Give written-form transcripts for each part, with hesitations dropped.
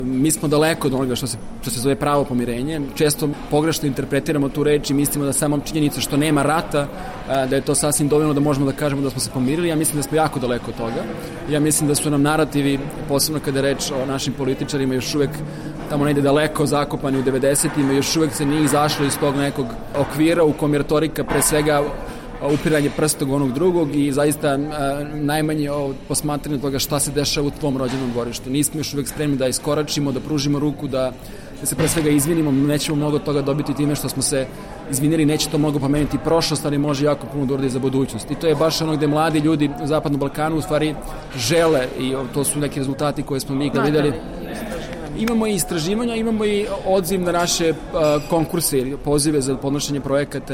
Mi smo daleko od onoga što se zove pravo pomirenje. Često pogrešno interpretiramo tu reč i mislimo da samo činjenica što nema rata, da je to sasvim dovoljno da možemo da kažemo da smo se pomirili. Ja mislim da smo jako daleko od toga. Ja mislim da su nam narativi, posebno kada je reč o našim političarima, još uvek tamo negde daleko zakopani u 90-ima, još uvek se nije izašlo iz tog nekog okvira u kom je retorika pre svega upiranje prstog onog drugog i zaista najmanje posmatranje toga šta se dešava u tvom rođenom dvorištu. Nismo još uvek spremni da iskoračimo, da pružimo ruku, da se pre svega izvinimo, nećemo mnogo toga dobiti time što smo se izvinili, neće to mnogo pomeniti prošlost, ali može jako puno da uradi za budućnost. I to je baš ono gde mladi ljudi u Zapadnom Balkanu u stvari žele i to su neki rezultati koje smo mi videli. Imamo i istraživanja, imamo i odziv na naše konkurse, pozive za podnošenje projekata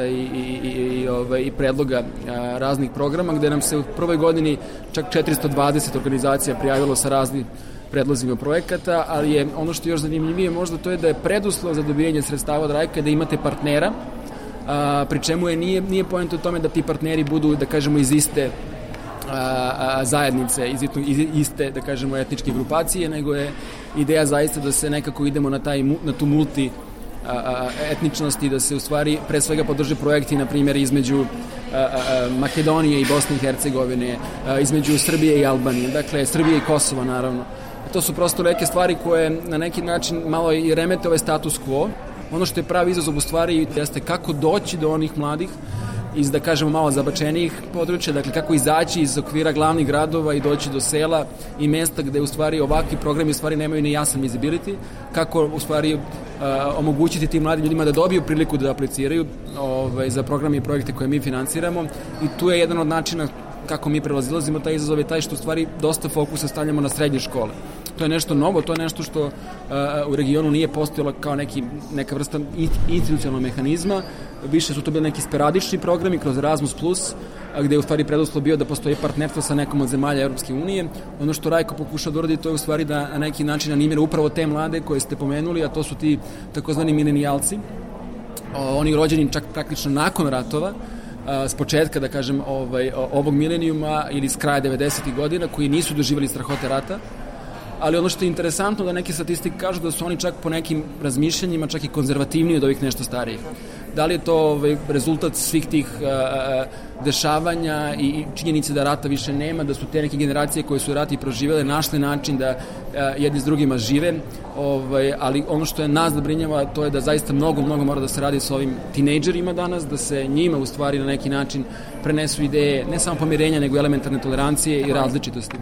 i predloga raznih programa, gde nam se u prvoj godini čak 420 organizacija prijavilo sa raznim predlozima projekata, ali je ono što je još zanimljivije možda to je da je preduslov za dobijanje sredstava od Rajka da imate partnera, pri čemu nije poenta u tome da ti partneri budu, da kažemo, iz iste zajednice, iz iste, da kažemo, etničke grupacije, nego je ideja zaista da se nekako idemo na tu multi etničnost i da se u stvari pre svega podrže projekti, na primjer, između Makedonije i Bosne i Hercegovine, između Srbije i Albanije, dakle Srbije i Kosova naravno. To su prosto neke stvari koje na neki način malo i remete ovaj status quo. Ono što je pravi izazov u stvari jeste kako doći do onih mladih iz, da kažemo, malo zabačenijih područja, dakle kako izaći iz okvira glavnih gradova i doći do sela i mesta gde u stvari ovakvi programi u stvari nemaju ni jasan visibility, kako u stvari omogućiti tim mladim ljudima da dobiju priliku da apliciraju za programe i projekte koje mi finansiramo i tu je jedan od načina kako mi prelazilazimo taj izazov je taj što u stvari dosta fokusa stavljamo na srednje škole. To je nešto novo, to je nešto što u regionu nije postojalo kao neka vrsta institucionalnog mehanizma. Više su to bili neki sporadični programi kroz Erasmus+, gde je u stvari preduslov bio da postoji partnerstvo sa nekom od zemalja Europske unije. Ono što Rajko pokuša da uradi to je u stvari da na neki način animira upravo te mlade koje ste pomenuli, a to su ti takozvani milenijalci. Oni rođeni čak praktično nakon ratova, s početka, da kažem, ovog milenijuma ili s kraja 90. godina, koji nisu doživjeli strahote rata, ali ono što je interesantno da neke statistike kažu da su oni čak po nekim razmišljanjima čak i konzervativniji od ovih nešto starijih. Da li je to rezultat svih tih dešavanja i činjenice da rata više nema, da su te neke generacije koje su rat i proživjele našli način da jedni s drugima žive, ali ono što je nas zabrinjava to je da zaista mnogo mora da se radi sa ovim tinejdžerima danas, da se njima u stvari na neki način prenesu ideje ne samo pomirenja nego elementarne tolerancije i različitosti.